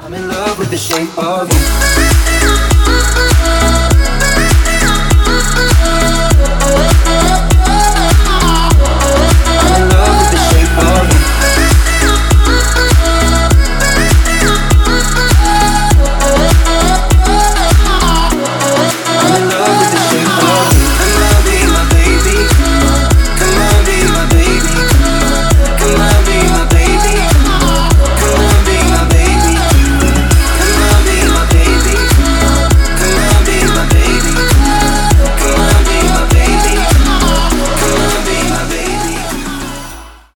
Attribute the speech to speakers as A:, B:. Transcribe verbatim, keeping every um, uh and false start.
A: I'm in love with the shape of you.